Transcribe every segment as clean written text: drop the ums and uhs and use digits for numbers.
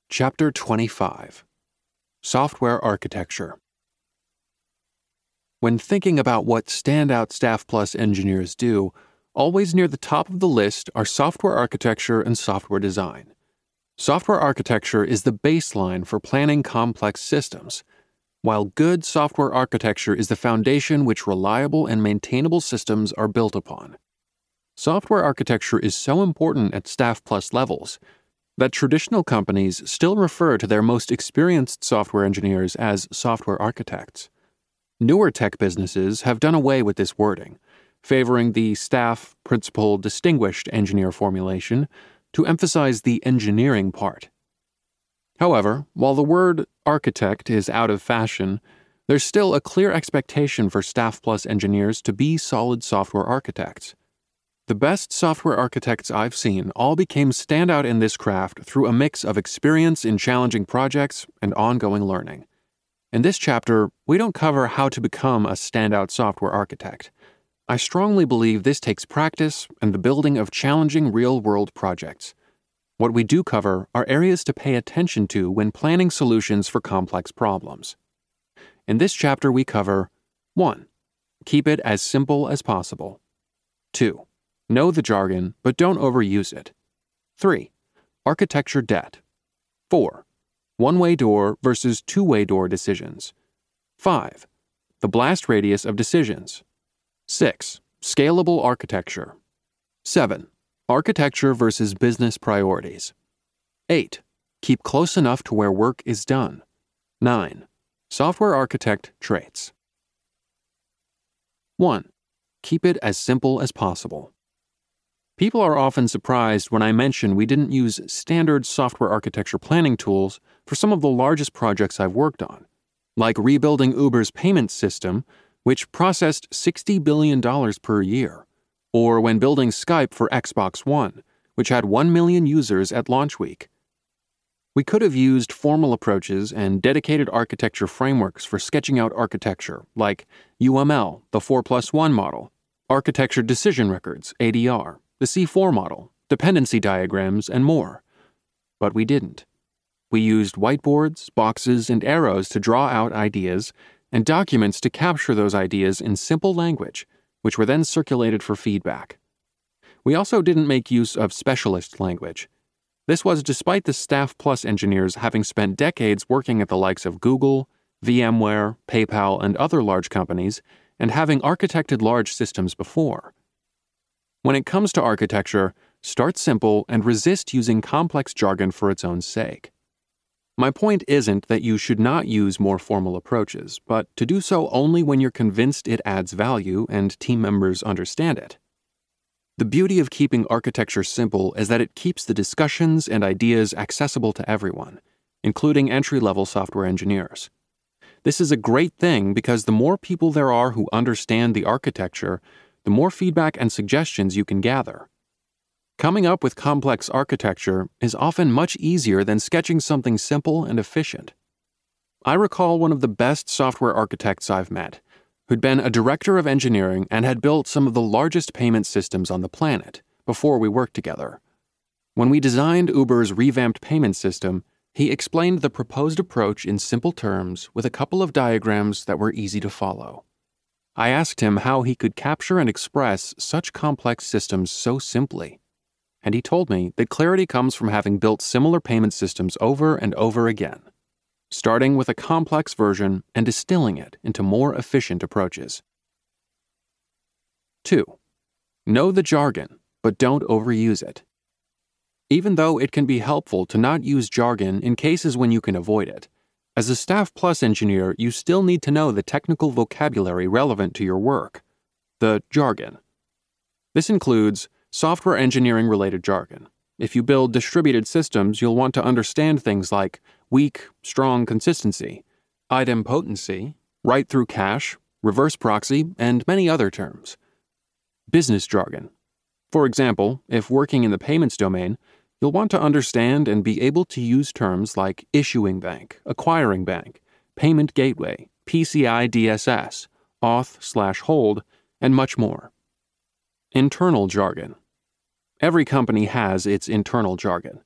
Chapter 25. Software Architecture. When thinking about what standout Staff Plus engineers do, always near the top of the list are software architecture and software design. Software architecture is the baseline for planning complex systems, while good software architecture is the foundation which reliable and maintainable systems are built upon. Software architecture is so important at Staff Plus levels that traditional companies still refer to their most experienced software engineers as software architects. Newer tech businesses have done away with this wording, favoring the staff, principal, distinguished engineer formulation to emphasize the engineering part. However, while the word architect is out of fashion, there's still a clear expectation for Staff Plus engineers to be solid software architects. The best software architects I've seen all became standout in this craft through a mix of experience in challenging projects and ongoing learning. In this chapter, we don't cover how to become a standout software architect. I strongly believe this takes practice and the building of challenging real-world projects. What we do cover are areas to pay attention to when planning solutions for complex problems. In this chapter, we cover 1. Keep it as simple as possible. 2. Know the jargon, but don't overuse it. 3. Architecture debt. 4. One-way door versus two-way door decisions. 5. The blast radius of decisions. 6. Scalable architecture. 7. Architecture versus business priorities. 8. Keep close enough to where work is done. 9. Software architect traits. 1. Keep it as simple as possible. People are often surprised when I mention we didn't use standard software architecture planning tools for some of the largest projects I've worked on, like rebuilding Uber's payment system, which processed $60 billion per year, or when building Skype for Xbox One, which had 1 million users at launch week. We could have used formal approaches and dedicated architecture frameworks for sketching out architecture, like UML, the 4+1 model, Architecture Decision Records, ADR, the C4 model, dependency diagrams, and more. But we didn't. We used whiteboards, boxes, and arrows to draw out ideas, and documents to capture those ideas in simple language, which were then circulated for feedback. We also didn't make use of specialist language. This was despite the Staff Plus engineers having spent decades working at the likes of Google, VMware, PayPal, and other large companies, and having architected large systems before. When it comes to architecture, start simple and resist using complex jargon for its own sake. My point isn't that you should not use more formal approaches, but to do so only when you're convinced it adds value and team members understand it. The beauty of keeping architecture simple is that it keeps the discussions and ideas accessible to everyone, including entry-level software engineers. This is a great thing because the more people there are who understand the architecture, the more feedback and suggestions you can gather. Coming up with complex architecture is often much easier than sketching something simple and efficient. I recall one of the best software architects I've met, who'd been a director of engineering and had built some of the largest payment systems on the planet before we worked together. When we designed Uber's revamped payment system, he explained the proposed approach in simple terms with a couple of diagrams that were easy to follow. I asked him how he could capture and express such complex systems so simply, and he told me that clarity comes from having built similar payment systems over and over again, starting with a complex version and distilling it into more efficient approaches. 2. Know the jargon, but don't overuse it. Even though it can be helpful to not use jargon in cases when you can avoid it, as a Staff Plus engineer, you still need to know the technical vocabulary relevant to your work, the jargon. This includes software engineering-related jargon. If you build distributed systems, you'll want to understand things like weak, strong consistency, idempotency, write-through cache, reverse proxy, and many other terms. Business jargon. For example, if working in the payments domain, you'll want to understand and be able to use terms like issuing bank, acquiring bank, payment gateway, PCI DSS, auth/hold, and much more. Internal jargon. Every company has its internal jargon.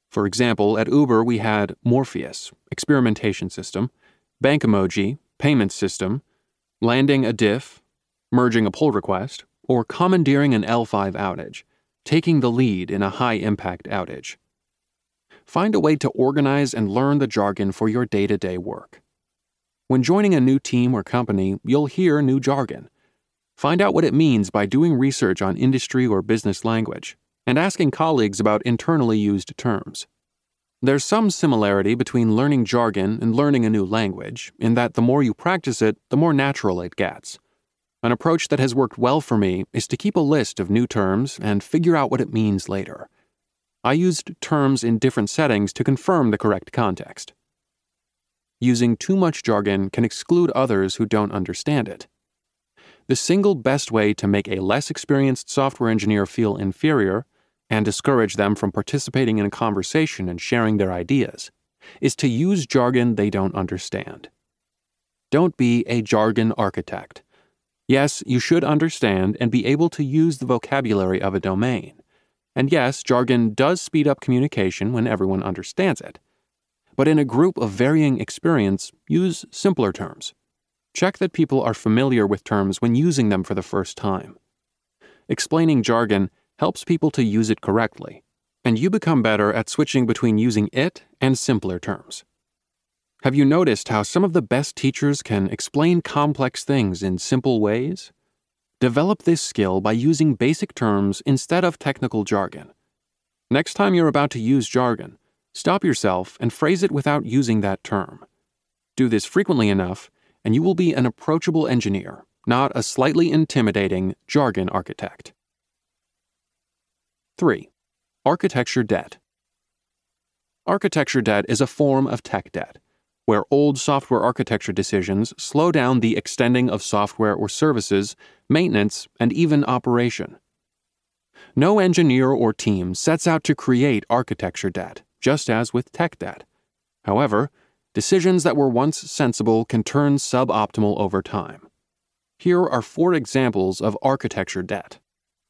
For example, at Uber we had Morpheus, experimentation system, bank emoji, payment system, landing a diff, merging a pull request, or commandeering an L5 outage, taking the lead in a high-impact outage. Find a way to organize and learn the jargon for your day-to-day work. When joining a new team or company, you'll hear new jargon. Find out what it means by doing research on industry or business language, and asking colleagues about internally used terms. There's some similarity between learning jargon and learning a new language, in that the more you practice it, the more natural it gets. An approach that has worked well for me is to keep a list of new terms and figure out what it means later. I used terms in different settings to confirm the correct context. Using too much jargon can exclude others who don't understand it. The single best way to make a less experienced software engineer feel inferior and discourage them from participating in a conversation and sharing their ideas is to use jargon they don't understand. Don't be a jargon architect. Yes, you should understand and be able to use the vocabulary of a domain. And yes, jargon does speed up communication when everyone understands it. But in a group of varying experience, use simpler terms. Check that people are familiar with terms when using them for the first time. Explaining jargon helps people to use it correctly, and you become better at switching between using it and simpler terms. Have you noticed how some of the best teachers can explain complex things in simple ways? Develop this skill by using basic terms instead of technical jargon. Next time you're about to use jargon, stop yourself and phrase it without using that term. Do this frequently enough, and you will be an approachable engineer, not a slightly intimidating jargon architect. 3. Architecture debt. Architecture debt is a form of tech debt, where old software architecture decisions slow down the extending of software or services, maintenance, and even operation. No engineer or team sets out to create architecture debt, just as with tech debt. However, decisions that were once sensible can turn suboptimal over time. Here are 4 examples of architecture debt.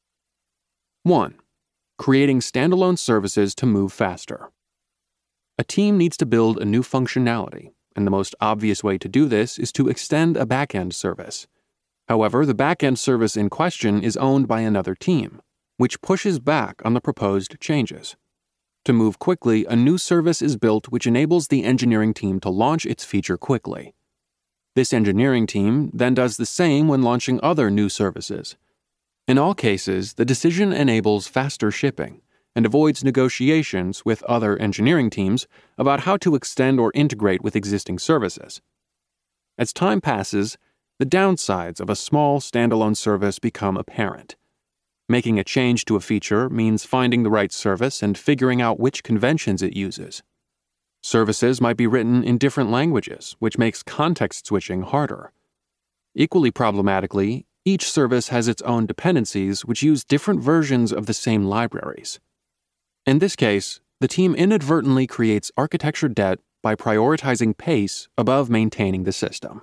1. Creating standalone services to move faster. A team needs to build a new functionality, and the most obvious way to do this is to extend a backend service. However, the backend service in question is owned by another team, which pushes back on the proposed changes. To move quickly, a new service is built which enables the engineering team to launch its feature quickly. This engineering team then does the same when launching other new services. In all cases, the decision enables faster shipping and avoids negotiations with other engineering teams about how to extend or integrate with existing services. As time passes, the downsides of a small standalone service become apparent. Making a change to a feature means finding the right service and figuring out which conventions it uses. Services might be written in different languages, which makes context switching harder. Equally problematically, each service has its own dependencies which use different versions of the same libraries. In this case, the team inadvertently creates architecture debt by prioritizing pace above maintaining the system.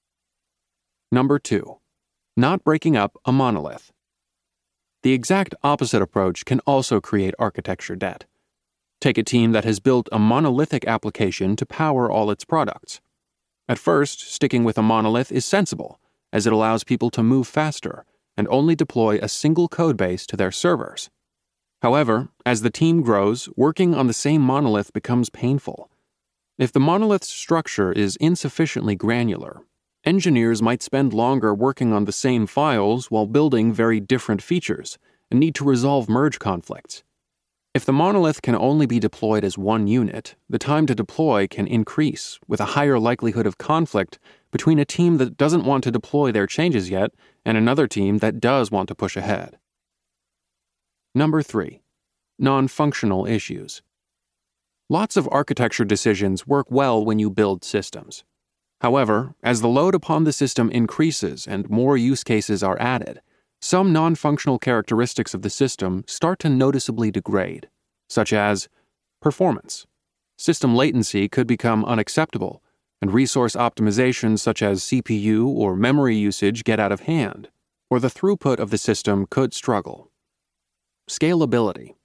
Number 2. Not breaking up a monolith. The exact opposite approach can also create architecture debt. Take a team that has built a monolithic application to power all its products. At first, sticking with a monolith is sensible, as it allows people to move faster and only deploy a single codebase to their servers. However, as the team grows, working on the same monolith becomes painful. If the monolith's structure is insufficiently granular, engineers might spend longer working on the same files while building very different features and need to resolve merge conflicts. If the monolith can only be deployed as one unit, the time to deploy can increase, with a higher likelihood of conflict between a team that doesn't want to deploy their changes yet and another team that does want to push ahead. Number 3. Non-functional issues. Lots of architecture decisions work well when you build systems. However, as the load upon the system increases and more use cases are added, some non-functional characteristics of the system start to noticeably degrade, such as performance. System latency could become unacceptable, and resource optimizations such as CPU or memory usage get out of hand, or the throughput of the system could struggle. Scalability.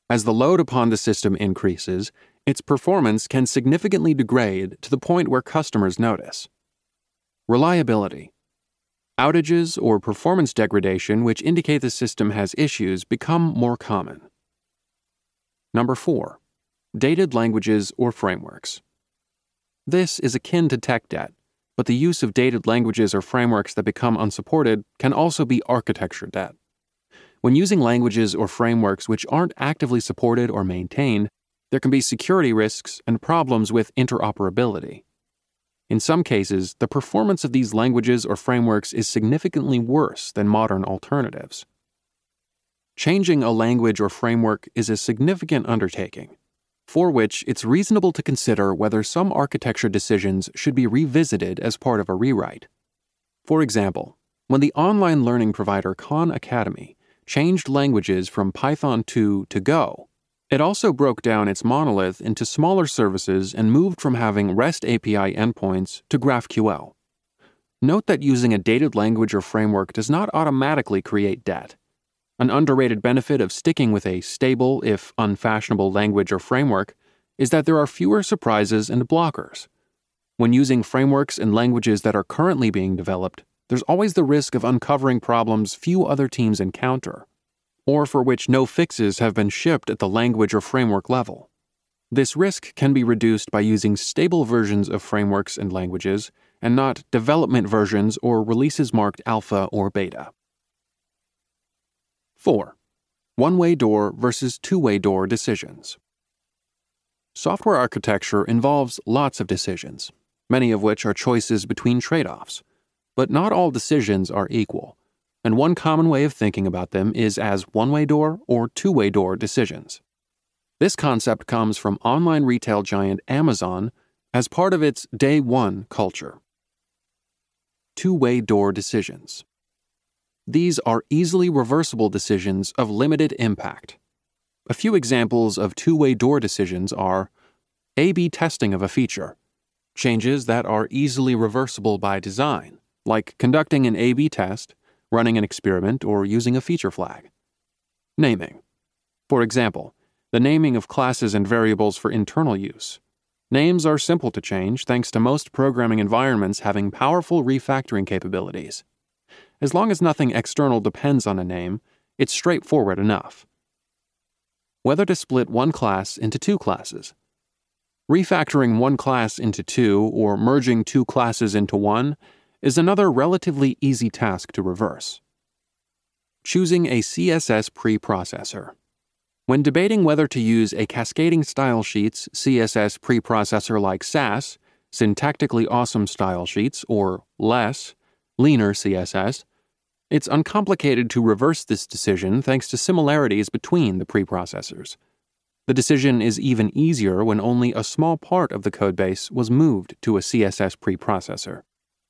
As the load upon the system increases, its performance can significantly degrade to the point where customers notice. Reliability. Outages or performance degradation which indicate the system has issues become more common. Number 4. Dated languages or frameworks. This is akin to tech debt, but the use of dated languages or frameworks that become unsupported can also be architecture debt. When using languages or frameworks which aren't actively supported or maintained, there can be security risks and problems with interoperability. In some cases, the performance of these languages or frameworks is significantly worse than modern alternatives. Changing a language or framework is a significant undertaking, for which it's reasonable to consider whether some architecture decisions should be revisited as part of a rewrite. For example, when the online learning provider Khan Academy changed languages from Python 2 to Go, it also broke down its monolith into smaller services and moved from having REST API endpoints to GraphQL. Note that using a dated language or framework does not automatically create debt. An underrated benefit of sticking with a stable, if unfashionable, language or framework is that there are fewer surprises and blockers. When using frameworks and languages that are currently being developed, there's always the risk of uncovering problems few other teams encounter, or for which no fixes have been shipped at the language or framework level. This risk can be reduced by using stable versions of frameworks and languages, and not development versions or releases marked alpha or beta. 4. One-way door versus two-way door decisions. Software architecture involves lots of decisions, many of which are choices between trade-offs. But not all decisions are equal, and one common way of thinking about them is as one-way door or two-way door decisions. This concept comes from online retail giant Amazon as part of its Day One culture. Two-way door decisions. These are easily reversible decisions of limited impact. A few examples of two-way door decisions are A/B testing of a feature, changes that are easily reversible by design, like conducting an A/B test, running an experiment, or using a feature flag. Naming. For example, the naming of classes and variables for internal use. Names are simple to change thanks to most programming environments having powerful refactoring capabilities. As long as nothing external depends on a name, it's straightforward enough. Whether to split one class into two classes. Refactoring one class into two or merging two classes into one is another relatively easy task to reverse. Choosing a CSS preprocessor. When debating whether to use a cascading style sheets CSS preprocessor like Sass, syntactically awesome style sheets, or less, leaner CSS, it's uncomplicated to reverse this decision thanks to similarities between the preprocessors. The decision is even easier when only a small part of the codebase was moved to a CSS preprocessor.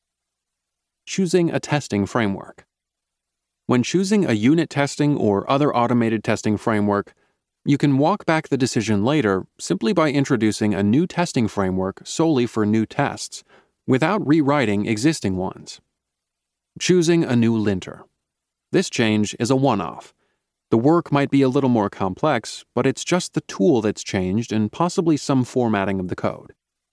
Choosing a testing framework. When choosing a unit testing or other automated testing framework, you can walk back the decision later simply by introducing a new testing framework solely for new tests, without rewriting existing ones. Choosing a new linter. This change is a one-off. The work might be a little more complex, but it's just the tool that's changed and possibly some formatting of the code.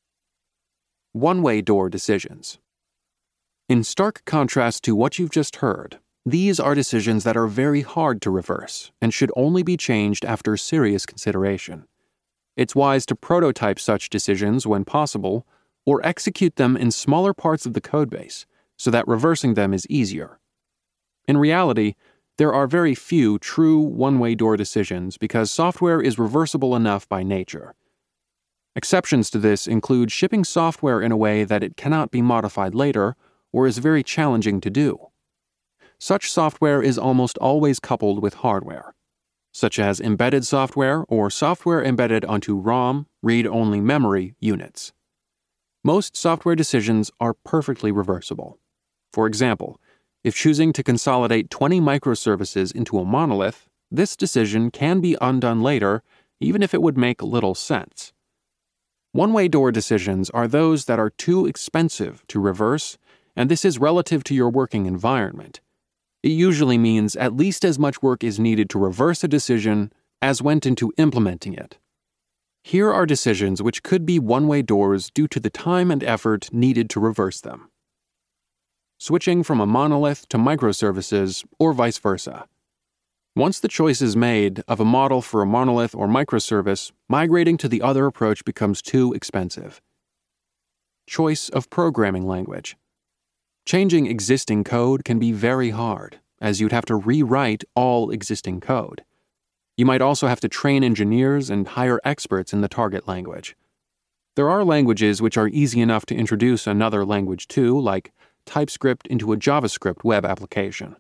One-way door decisions. In stark contrast to what you've just heard, these are decisions that are very hard to reverse and should only be changed after serious consideration. It's wise to prototype such decisions when possible, or execute them in smaller parts of the codebase so that reversing them is easier. In reality, there are very few true one-way door decisions because software is reversible enough by nature. Exceptions to this include shipping software in a way that it cannot be modified later or is very challenging to do. Such software is almost always coupled with hardware, such as embedded software or software embedded onto ROM, read-only memory, units. Most software decisions are perfectly reversible. For example, if choosing to consolidate 20 microservices into a monolith, this decision can be undone later, even if it would make little sense. One-way door decisions are those that are too expensive to reverse, and this is relative to your working environment. It usually means at least as much work is needed to reverse a decision as went into implementing it. Here are decisions which could be one-way doors due to the time and effort needed to reverse them. Switching from a monolith to microservices, or vice versa. Once the choice is made of a model for a monolith or microservice, migrating to the other approach becomes too expensive. Choice of programming language. Changing existing code can be very hard, as you'd have to rewrite all existing code. You might also have to train engineers and hire experts in the target language. There are languages which are easy enough to introduce another language to, like TypeScript into a JavaScript web application.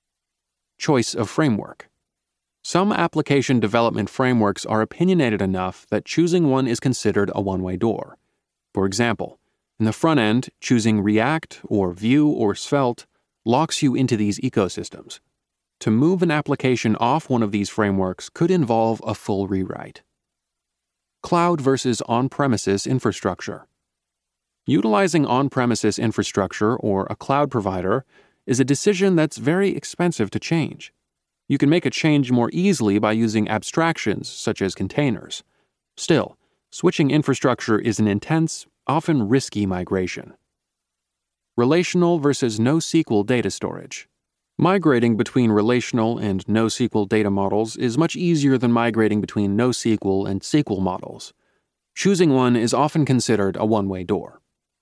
Choice of framework. Some application development frameworks are opinionated enough that choosing one is considered a one-way door. For example, in the front end, choosing React or Vue or Svelte locks you into these ecosystems. To move an application off one of these frameworks could involve a full rewrite. Cloud versus on-premises infrastructure. Utilizing on-premises infrastructure or a cloud provider is a decision that's very expensive to change. You can make a change more easily by using abstractions such as containers. Still, switching infrastructure is an intense, often risky migration. Relational versus NoSQL data storage. Migrating between relational and NoSQL data models is much easier than migrating between NoSQL and SQL models. Choosing one is often considered a one-way door.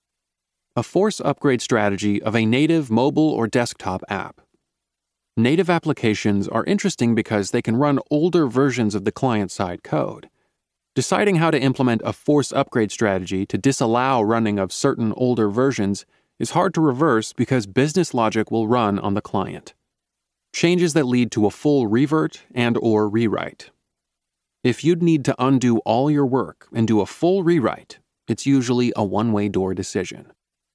A force upgrade strategy of a native mobile or desktop app. Native applications are interesting because they can run older versions of the client-side code. Deciding how to implement a force upgrade strategy to disallow running of certain older versions is hard to reverse because business logic will run on the client. Changes that lead to a full revert and/or rewrite. If you'd need to undo all your work and do a full rewrite, it's usually a one-way door decision.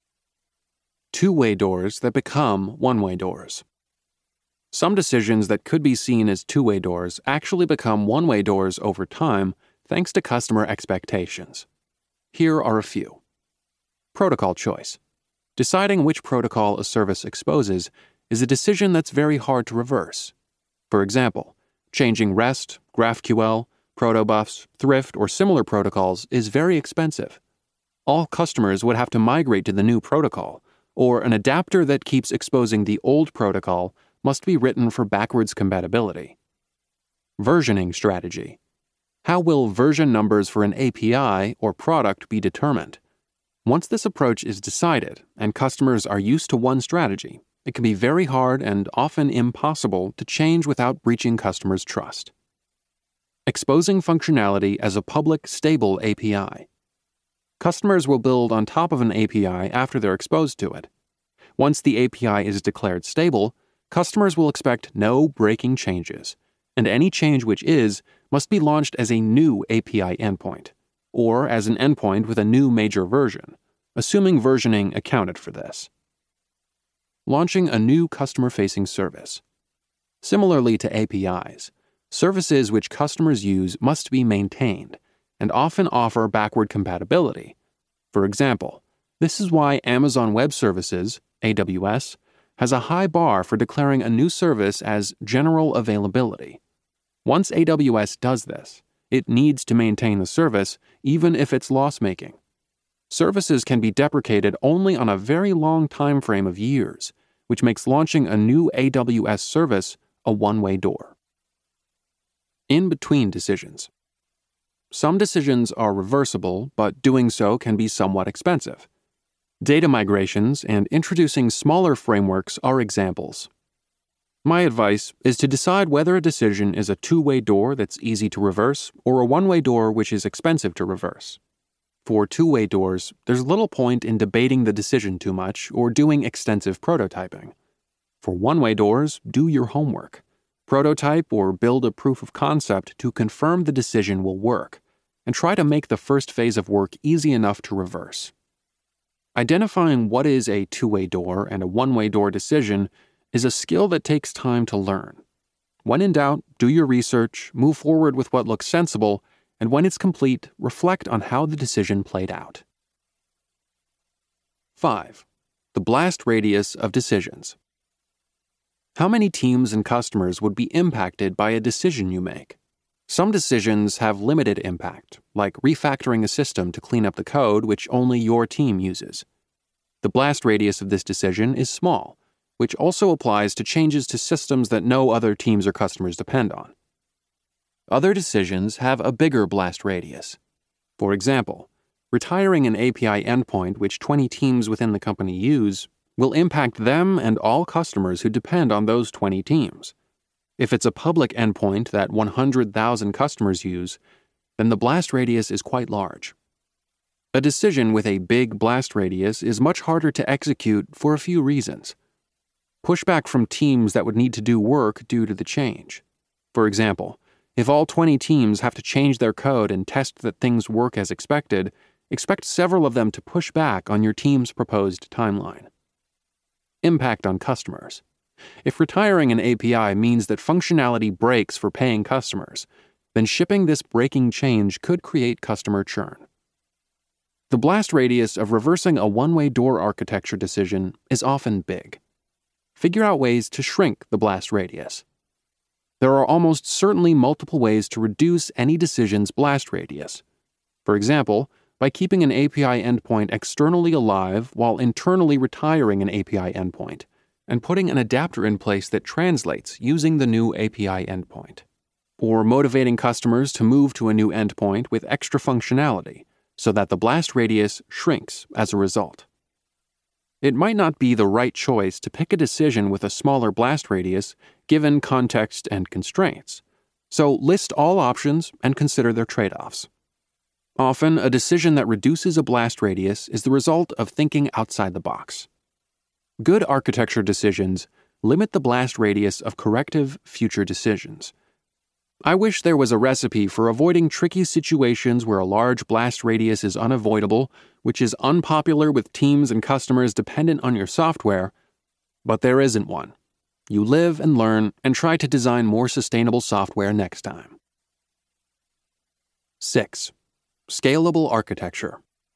Two-way doors that become one-way doors. Some decisions that could be seen as two-way doors actually become one-way doors over time thanks to customer expectations. Here are a few. Protocol choice. Deciding which protocol a service exposes is a decision that's very hard to reverse. For example, changing REST, GraphQL, protobufs, Thrift, or similar protocols is very expensive. All customers would have to migrate to the new protocol, or an adapter that keeps exposing the old protocol must be written for backwards compatibility. Versioning strategy. How will version numbers for an API or product be determined? Once this approach is decided and customers are used to one strategy, it can be very hard and often impossible to change without breaching customers' trust. Exposing functionality as a public, stable API. Customers will build on top of an API after they're exposed to it. Once the API is declared stable, customers will expect no breaking changes, and any change which must be launched as a new API endpoint, or as an endpoint with a new major version, assuming versioning accounted for this. Launching a new customer-facing service. Similarly to APIs, services which customers use must be maintained and often offer backward compatibility. For example, this is why Amazon Web Services, AWS, has a high bar for declaring a new service as general availability. Once AWS does this, it needs to maintain the service even if it's loss-making. Services can be deprecated only on a very long time frame of years, which makes launching a new AWS service a one-way door. In-between decisions. Some decisions are reversible, but doing so can be somewhat expensive. Data migrations and introducing smaller frameworks are examples. My advice is to decide whether a decision is a two-way door that's easy to reverse or a one-way door which is expensive to reverse. For two-way doors, there's little point in debating the decision too much or doing extensive prototyping. For one-way doors, do your homework. Prototype or build a proof of concept to confirm the decision will work, and try to make the first phase of work easy enough to reverse. Identifying what is a two-way door and a one-way door decision is a skill that takes time to learn. When in doubt, do your research, move forward with what looks sensible, and when it's complete, reflect on how the decision played out. 5. The blast radius of decisions. How many teams and customers would be impacted by a decision you make? Some decisions have limited impact, like refactoring a system to clean up the code which only your team uses. The blast radius of this decision is small, which also applies to changes to systems that no other teams or customers depend on. Other decisions have a bigger blast radius. For example, retiring an API endpoint which 20 teams within the company use will impact them and all customers who depend on those 20 teams. If it's a public endpoint that 100,000 customers use, then the blast radius is quite large. A decision with a big blast radius is much harder to execute for a few reasons. Pushback from teams that would need to do work due to the change. For example, if all 20 teams have to change their code and test that things work as expected, expect several of them to push back on your team's proposed timeline. Impact on customers. If retiring an API means that functionality breaks for paying customers, then shipping this breaking change could create customer churn. The blast radius of reversing a one-way door architecture decision is often big. Figure out ways to shrink the blast radius. There are almost certainly multiple ways to reduce any decision's blast radius. For example, by keeping an API endpoint externally alive while internally retiring an API endpoint, and putting an adapter in place that translates using the new API endpoint. Or motivating customers to move to a new endpoint with extra functionality so that the blast radius shrinks as a result. It might not be the right choice to pick a decision with a smaller blast radius given context and constraints, so list all options and consider their trade-offs. Often, a decision that reduces a blast radius is the result of thinking outside the box. Good architecture decisions limit the blast radius of corrective future decisions. I wish there was a recipe for avoiding tricky situations where a large blast radius is unavoidable, which is unpopular with teams and customers dependent on your software, but there isn't one. You live and learn and try to design more sustainable software next time. 6. Scalable architecture.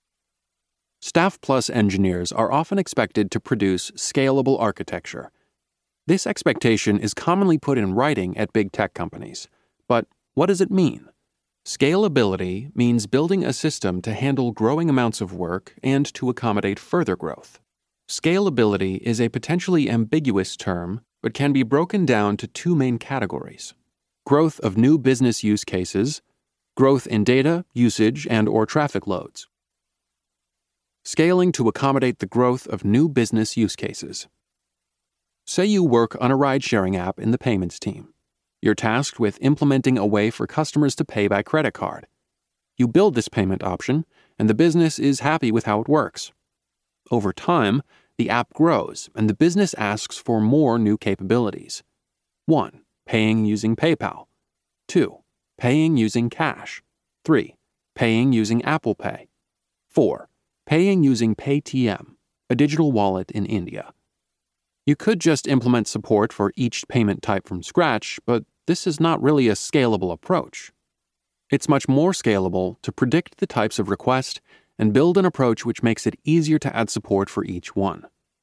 Staff Plus engineers are often expected to produce scalable architecture. This expectation is commonly put in writing at big tech companies. But what does it mean? Scalability means building a system to handle growing amounts of work and to accommodate further growth. Scalability is a potentially ambiguous term, but can be broken down to two main categories: growth of new business use cases, growth in data, usage, and/or traffic loads. Scaling to accommodate the growth of new business use cases. Say you work on a ride-sharing app in the payments team. You're tasked with implementing a way for customers to pay by credit card. You build this payment option, and the business is happy with how it works. Over time, the app grows, and the business asks for more new capabilities. 1. Paying using PayPal. 2. Paying using cash. 3. Paying using Apple Pay. 4. Paying using Paytm, a digital wallet in India. You could just implement support for each payment type from scratch, but this is not really a scalable approach. It's much more scalable to predict the types of request and build an approach which makes it easier to add support for each one.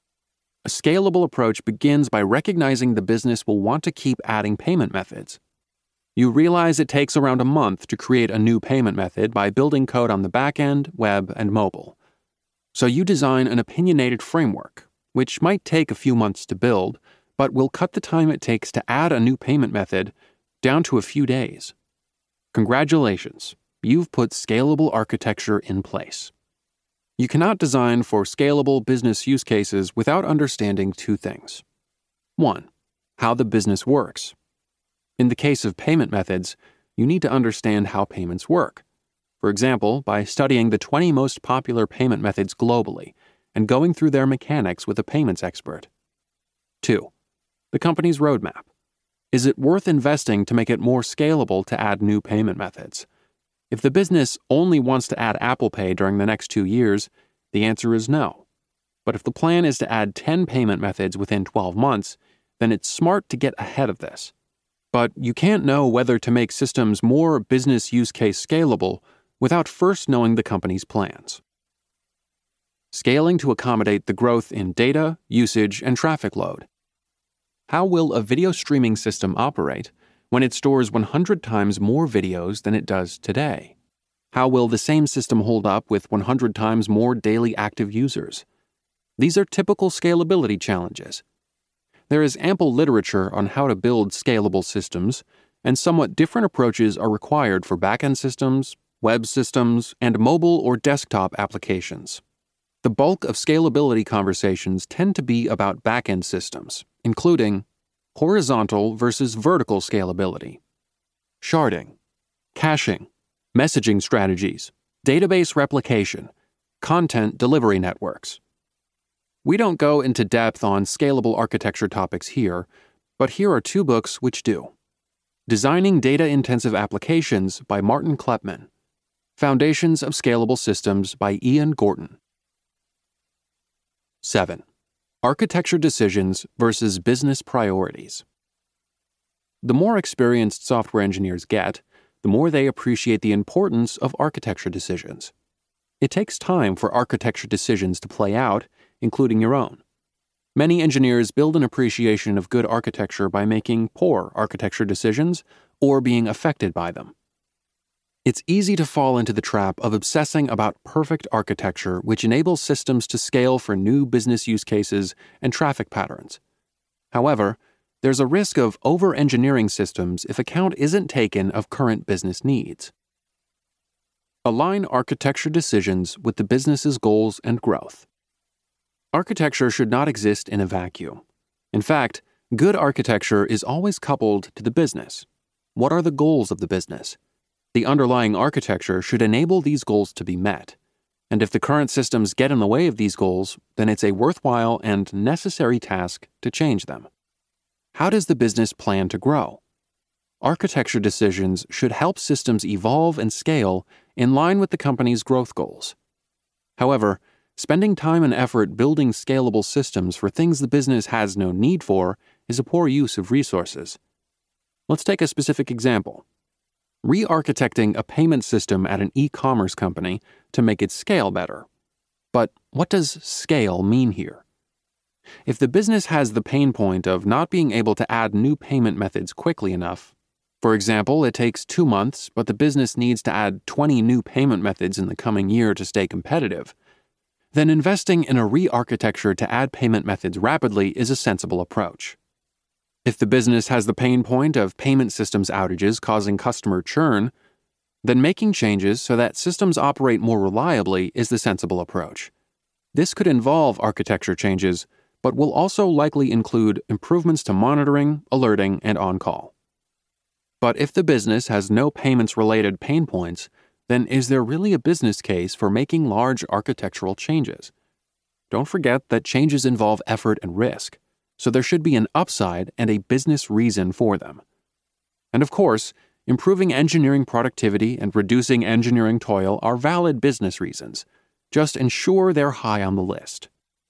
A scalable approach begins by recognizing the business will want to keep adding payment methods. You realize it takes around a month to create a new payment method by building code on the back end, web, and mobile. So you design an opinionated framework, which might take a few months to build, but will cut the time it takes to add a new payment method down to a few days. Congratulations, you've put scalable architecture in place. You cannot design for scalable business use cases without understanding two things. 1. How the business works. In the case of payment methods, you need to understand how payments work. For example, by studying the 20 most popular payment methods globally and going through their mechanics with a payments expert. 2. The company's roadmap. Is it worth investing to make it more scalable to add new payment methods? If the business only wants to add Apple Pay during the next 2 years, the answer is no. But if the plan is to add 10 payment methods within 12 months, then it's smart to get ahead of this. But you can't know whether to make systems more business use case scalable without first knowing the company's plans. Scaling to accommodate the growth in data, usage, and traffic load. How will a video streaming system operate when it stores 100 times more videos than it does today? How will the same system hold up with 100 times more daily active users? These are typical scalability challenges. There is ample literature on how to build scalable systems, and somewhat different approaches are required for backend systems, web systems, and mobile or desktop applications. The bulk of scalability conversations tend to be about backend systems, including horizontal versus vertical scalability, sharding, caching, messaging strategies, database replication, content delivery networks. We don't go into depth on scalable architecture topics here, but here are two books which do. Designing Data-Intensive Applications by Martin Kleppmann. Foundations of Scalable Systems by Ian Gorton. 7. Architecture Decisions versus Business Priorities. The more experienced software engineers get, the more they appreciate the importance of architecture decisions. It takes time for architecture decisions to play out, including your own. Many engineers build an appreciation of good architecture by making poor architecture decisions or being affected by them. It's easy to fall into the trap of obsessing about perfect architecture which enables systems to scale for new business use cases and traffic patterns. However, there's a risk of over-engineering systems if account isn't taken of current business needs. Align architecture decisions with the business's goals and growth. Architecture should not exist in a vacuum. In fact, good architecture is always coupled to the business. What are the goals of the business? The underlying architecture should enable these goals to be met. And if the current systems get in the way of these goals, then it's a worthwhile and necessary task to change them. How does the business plan to grow? Architecture decisions should help systems evolve and scale in line with the company's growth goals. However, spending time and effort building scalable systems for things the business has no need for is a poor use of resources. Let's take a specific example. Re-architecting a payment system at an e-commerce company to make it scale better. But what does scale mean here? If the business has the pain point of not being able to add new payment methods quickly enough, for example, it takes 2 months, but the business needs to add 20 new payment methods in the coming year to stay competitive, then investing in a re-architecture to add payment methods rapidly is a sensible approach. If the business has the pain point of payment systems outages causing customer churn, then making changes so that systems operate more reliably is the sensible approach. This could involve architecture changes, but will also likely include improvements to monitoring, alerting, and on-call. But if the business has no payments-related pain points, then is there really a business case for making large architectural changes? Don't forget that changes involve effort and risk, so there should be an upside and a business reason for them. And of course, improving engineering productivity and reducing engineering toil are valid business reasons. Just ensure they're high on the list.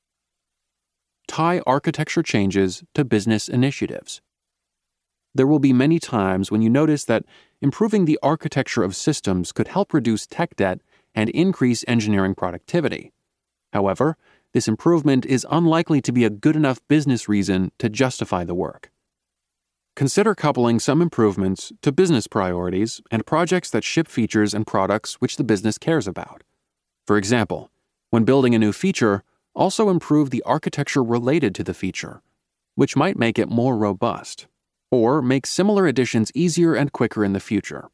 Tie architecture changes to business initiatives. There will be many times when you notice that improving the architecture of systems could help reduce tech debt and increase engineering productivity. However, this improvement is unlikely to be a good enough business reason to justify the work. Consider coupling some improvements to business priorities and projects that ship features and products which the business cares about. For example, when building a new feature, also improve the architecture related to the feature, which might make it more robust, or make similar additions easier and quicker in the future.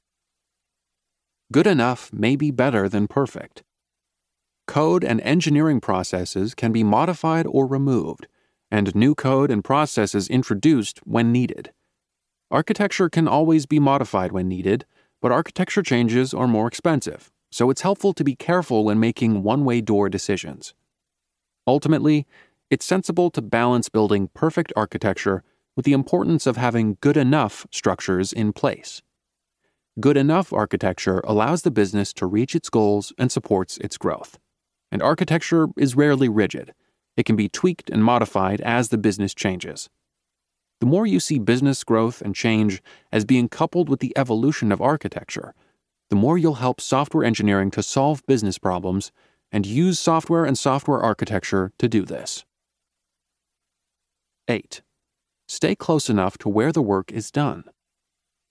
Good enough may be better than perfect. Code and engineering processes can be modified or removed, and new code and processes introduced when needed. Architecture can always be modified when needed, but architecture changes are more expensive, so it's helpful to be careful when making one-way door decisions. Ultimately, it's sensible to balance building perfect architecture with the importance of having good enough structures in place. Good enough architecture allows the business to reach its goals and supports its growth. And architecture is rarely rigid. It can be tweaked and modified as the business changes. The more you see business growth and change as being coupled with the evolution of architecture, the more you'll help software engineering to solve business problems and use software and software architecture to do this. 8. Stay close enough to where the work is done.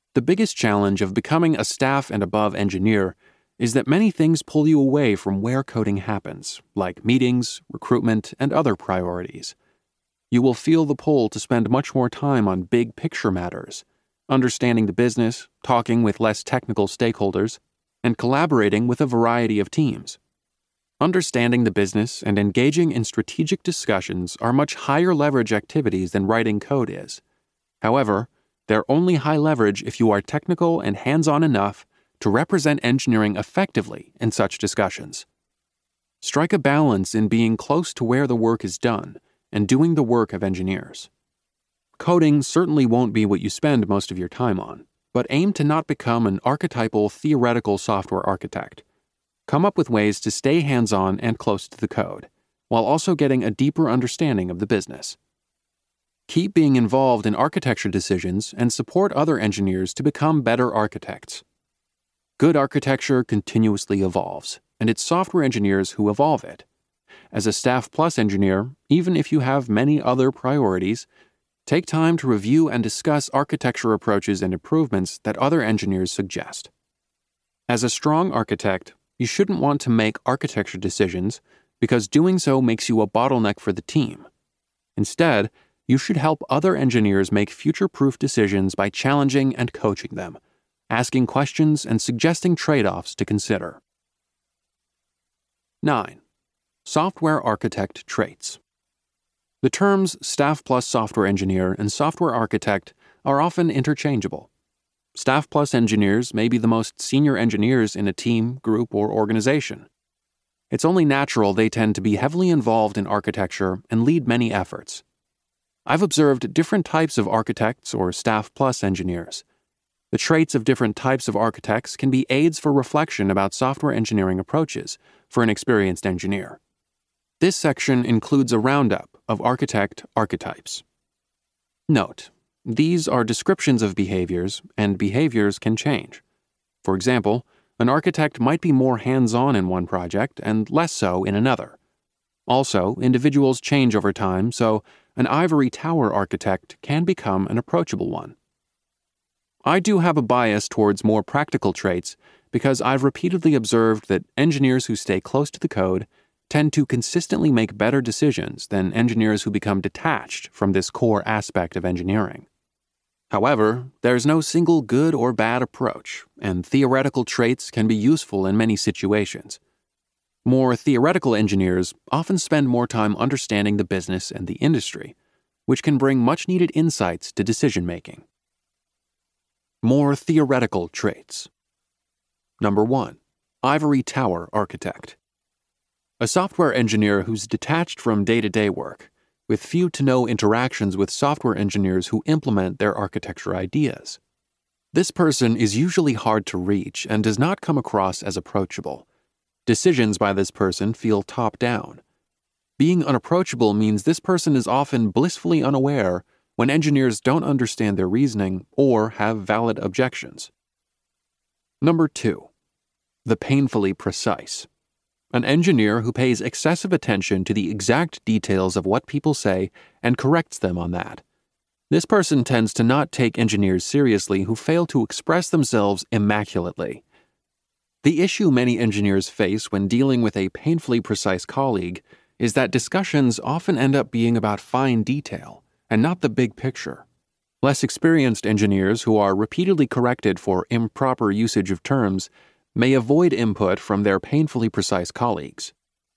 The biggest challenge of becoming a staff and above engineer is that many things pull you away from where coding happens, like meetings, recruitment, and other priorities. You will feel the pull to spend much more time on big picture matters, understanding the business, talking with less technical stakeholders, and collaborating with a variety of teams. Understanding the business and engaging in strategic discussions are much higher leverage activities than writing code is. However, they're only high leverage if you are technical and hands-on enough to represent engineering effectively in such discussions. Strike a balance in being close to where the work is done and doing the work of engineers. Coding certainly won't be what you spend most of your time on, but aim to not become an archetypal theoretical software architect. Come up with ways to stay hands-on and close to the code, while also getting a deeper understanding of the business. Keep being involved in architecture decisions and support other engineers to become better architects. Good architecture continuously evolves, and it's software engineers who evolve it. As a Staff Plus engineer, even if you have many other priorities, take time to review and discuss architecture approaches and improvements that other engineers suggest. As a strong architect, you shouldn't want to make architecture decisions because doing so makes you a bottleneck for the team. Instead, you should help other engineers make future-proof decisions by challenging and coaching them, asking questions and suggesting trade-offs to consider. 9. Software architect traits. The terms Staff Plus software engineer and software architect are often interchangeable. Staff Plus engineers may be the most senior engineers in a team, group, or organization. It's only natural they tend to be heavily involved in architecture and lead many efforts. I've observed different types of architects or Staff Plus engineers. The traits of different types of architects can be aids for reflection about software engineering approaches for an experienced engineer. This section includes a roundup of architect archetypes. Note: these are descriptions of behaviors, and behaviors can change. For example, an architect might be more hands-on in one project and less so in another. Also, individuals change over time, so an ivory tower architect can become an approachable one. I do have a bias towards more practical traits because I've repeatedly observed that engineers who stay close to the code tend to consistently make better decisions than engineers who become detached from this core aspect of engineering. However, there's no single good or bad approach, and theoretical traits can be useful in many situations. More theoretical engineers often spend more time understanding the business and the industry, which can bring much-needed insights to decision-making. More theoretical traits. Number 1. Ivory tower architect. A software engineer who's detached from day-to-day work, with few to no interactions with software engineers who implement their architecture ideas. This person is usually hard to reach and does not come across as approachable. Decisions by this person feel top-down. Being unapproachable means this person is often blissfully unaware when engineers don't understand their reasoning or have valid objections. Number 2. The painfully precise. An engineer who pays excessive attention to the exact details of what people say and corrects them on that. This person tends to not take engineers seriously who fail to express themselves immaculately. The issue many engineers face when dealing with a painfully precise colleague is that discussions often end up being about fine detail and not the big picture. Less experienced engineers who are repeatedly corrected for improper usage of terms may avoid input from their painfully precise colleagues.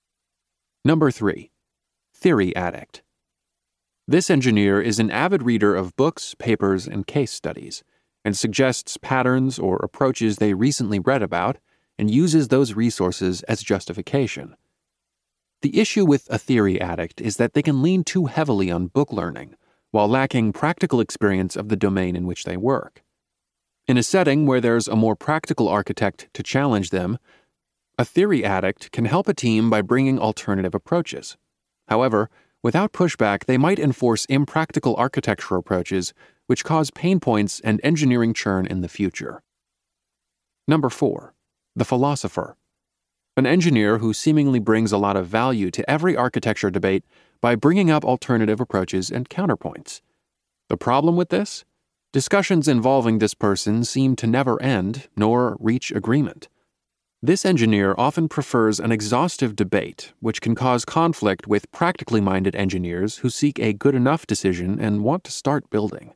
Number 3. Theory addict. This engineer is an avid reader of books, papers, and case studies, and suggests patterns or approaches they recently read about and uses those resources as justification. The issue with a theory addict is that they can lean too heavily on book learning while lacking practical experience of the domain in which they work. In a setting where there's a more practical architect to challenge them, a theory addict can help a team by bringing alternative approaches. However, without pushback, they might enforce impractical architecture approaches which cause pain points and engineering churn in the future. Number 4. The philosopher. An engineer who seemingly brings a lot of value to every architecture debate by bringing up alternative approaches and counterpoints. The problem with this? Discussions involving this person seem to never end nor reach agreement. This engineer often prefers an exhaustive debate, which can cause conflict with practically minded engineers who seek a good enough decision and want to start building.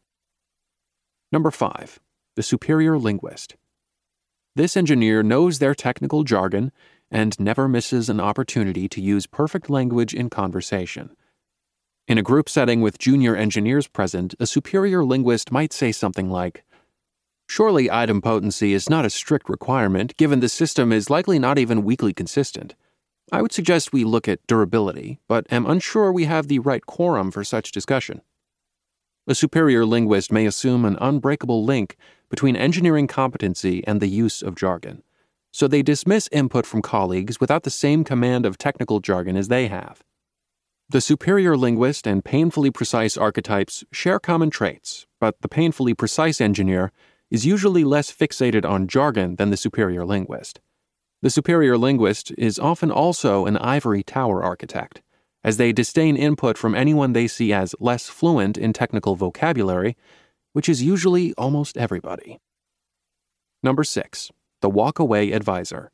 Number 5. The superior linguist. This engineer knows their technical jargon and never misses an opportunity to use perfect language in conversation. In a group setting with junior engineers present, a superior linguist might say something like, "Surely idempotency is not a strict requirement, given the system is likely not even weakly consistent. I would suggest we look at durability, but am unsure we have the right quorum for such discussion." A superior linguist may assume an unbreakable link between engineering competency and the use of jargon, so they dismiss input from colleagues without the same command of technical jargon as they have. The superior linguist and painfully precise archetypes share common traits, but the painfully precise engineer is usually less fixated on jargon than the superior linguist. The superior linguist is often also an ivory tower architect, as they disdain input from anyone they see as less fluent in technical vocabulary, which is usually almost everybody. Number 6. The walk-away advisor.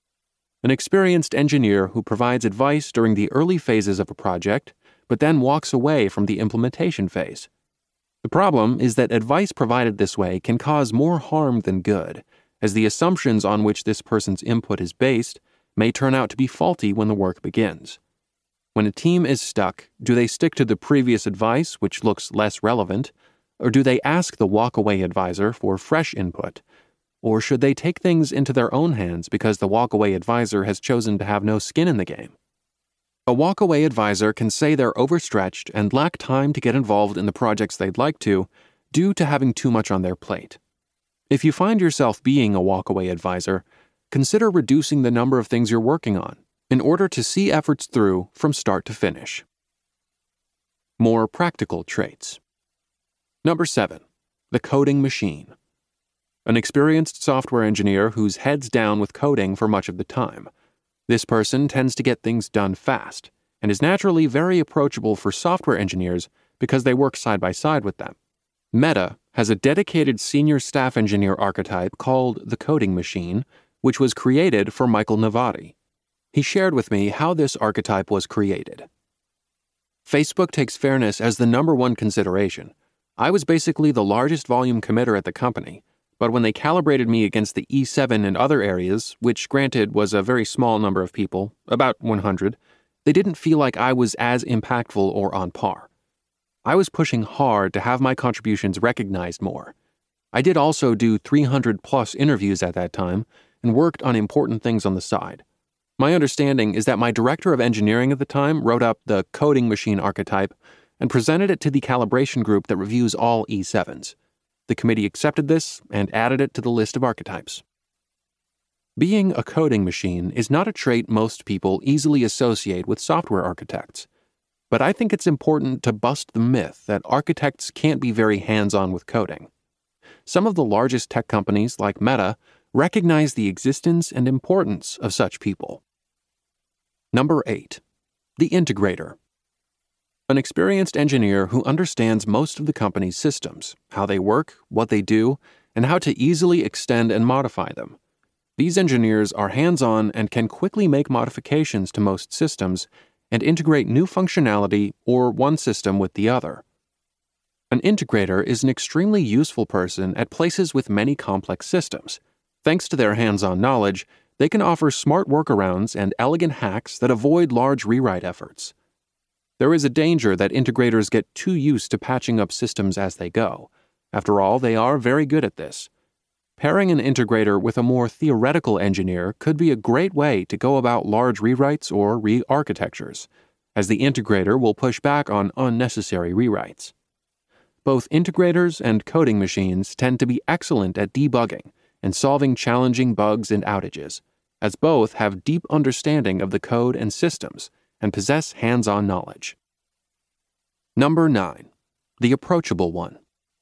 An experienced engineer who provides advice during the early phases of a project, but then walks away from the implementation phase. The problem is that advice provided this way can cause more harm than good, as the assumptions on which this person's input is based may turn out to be faulty when the work begins. When a team is stuck, do they stick to the previous advice, which looks less relevant, or do they ask the walk-away advisor for fresh input? Or should they take things into their own hands because the walk-away advisor has chosen to have no skin in the game? A walk-away advisor can say they're overstretched and lack time to get involved in the projects they'd like to, due to having too much on their plate. If you find yourself being a walk-away advisor, consider reducing the number of things you're working on in order to see efforts through from start to finish. More practical traits. Number 7. The coding machine. An experienced software engineer who's heads down with coding for much of the time. This person tends to get things done fast and is naturally very approachable for software engineers because they work side by side with them. Meta has a dedicated senior staff engineer archetype called the coding machine, which was created for Michael Novati. He shared with me how this archetype was created. Facebook takes fairness as the number one consideration. I was basically the largest volume committer at the company, but when they calibrated me against the E7 and other areas, which granted was a very small number of people, about 100, they didn't feel like I was as impactful or on par. I was pushing hard to have my contributions recognized more. I did also do 300+ interviews at that time and worked on important things on the side. My understanding is that my director of engineering at the time wrote up the coding machine archetype and presented it to the calibration group that reviews all E7s. The committee accepted this and added it to the list of archetypes. Being a coding machine is not a trait most people easily associate with software architects, but I think it's important to bust the myth that architects can't be very hands-on with coding. Some of the largest tech companies, like Meta, recognize the existence and importance of such people. Number 8. The integrator. An experienced engineer who understands most of the company's systems, how they work, what they do, and how to easily extend and modify them. These engineers are hands-on and can quickly make modifications to most systems and integrate new functionality or one system with the other. An integrator is an extremely useful person at places with many complex systems. Thanks to their hands-on knowledge, they can offer smart workarounds and elegant hacks that avoid large rewrite efforts. There is a danger that integrators get too used to patching up systems as they go. After all, they are very good at this. Pairing an integrator with a more theoretical engineer could be a great way to go about large rewrites or re-architectures, as the integrator will push back on unnecessary rewrites. Both integrators and coding machines tend to be excellent at debugging and solving challenging bugs and outages, as both have deep understanding of the code and systems and possess hands-on knowledge. Number 9. The approachable one.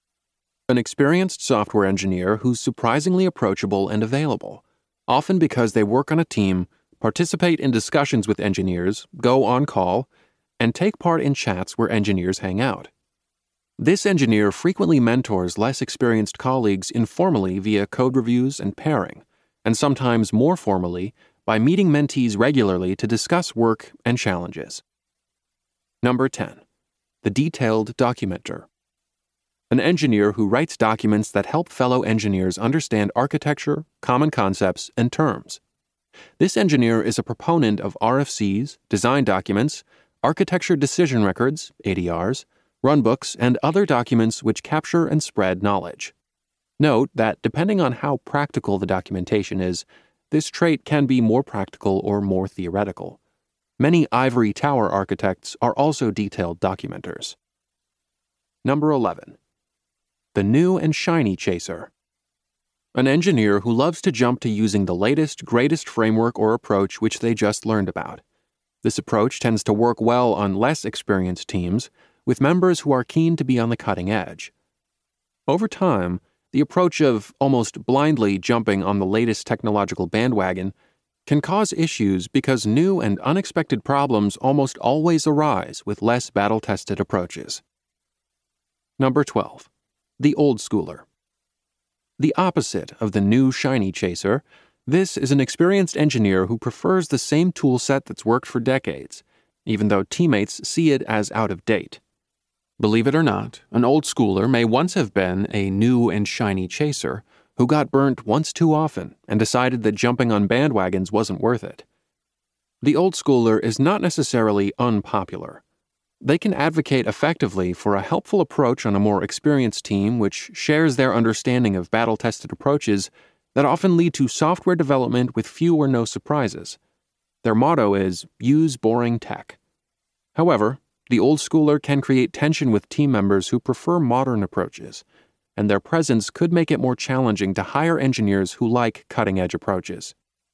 An experienced software engineer who's surprisingly approachable and available, often because they work on a team, participate in discussions with engineers, go on call, and take part in chats where engineers hang out. This engineer frequently mentors less experienced colleagues informally via code reviews and pairing, and sometimes more formally by meeting mentees regularly to discuss work and challenges. Number 10. The detailed documenter. An engineer who writes documents that help fellow engineers understand architecture, common concepts, and terms. This engineer is a proponent of RFCs, design documents, architecture decision records, ADRs, runbooks, and other documents which capture and spread knowledge. Note that depending on how practical the documentation is, this trait can be more practical or more theoretical. Many ivory tower architects are also detailed documenters. Number 11. The new and shiny chaser. An engineer who loves to jump to using the latest, greatest framework or approach which they just learned about. This approach tends to work well on less experienced teams, with members who are keen to be on the cutting edge. Over time, the approach of almost blindly jumping on the latest technological bandwagon can cause issues because new and unexpected problems almost always arise with less battle-tested approaches. Number 12. The old schooler. The opposite of the new shiny chaser, this is an experienced engineer who prefers the same tool set that's worked for decades, even though teammates see it as out of date. Believe it or not, an old schooler may once have been a new and shiny chaser who got burnt once too often and decided that jumping on bandwagons wasn't worth it. The old schooler is not necessarily unpopular. They can advocate effectively for a helpful approach on a more experienced team which shares their understanding of battle-tested approaches that often lead to software development with few or no surprises. Their motto is, use boring tech. However, the old schooler can create tension with team members who prefer modern approaches, and their presence could make it more challenging to hire engineers who like cutting-edge approaches.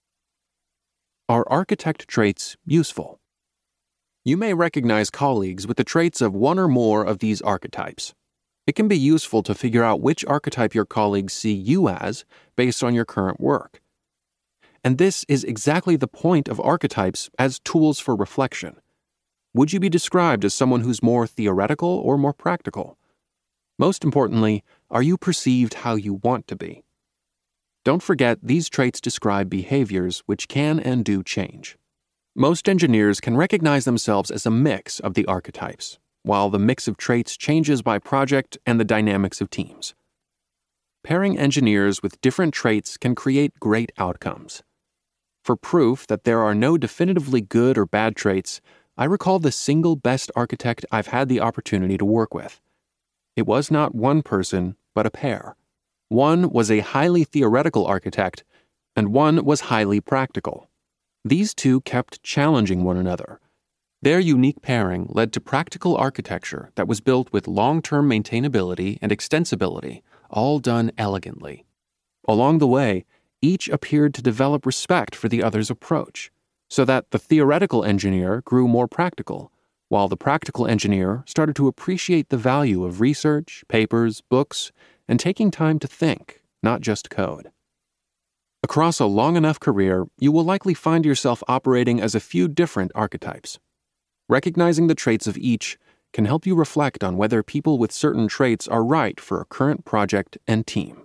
Are architect traits useful? You may recognize colleagues with the traits of one or more of these archetypes. It can be useful to figure out which archetype your colleagues see you as based on your current work. And this is exactly the point of archetypes as tools for reflection. Would you be described as someone who's more theoretical or more practical? Most importantly, are you perceived how you want to be? Don't forget, these traits describe behaviors which can and do change. Most engineers can recognize themselves as a mix of the archetypes, while the mix of traits changes by project and the dynamics of teams. Pairing engineers with different traits can create great outcomes. For proof that there are no definitively good or bad traits, I recall the single best architect I've had the opportunity to work with. It was not one person, but a pair. One was a highly theoretical architect, and one was highly practical. These two kept challenging one another. Their unique pairing led to practical architecture that was built with long-term maintainability and extensibility, all done elegantly. Along the way, each appeared to develop respect for the other's approach, so that the theoretical engineer grew more practical, while the practical engineer started to appreciate the value of research, papers, books, and taking time to think, not just code. Across a long enough career, you will likely find yourself operating as a few different archetypes. Recognizing the traits of each can help you reflect on whether people with certain traits are right for a current project and team.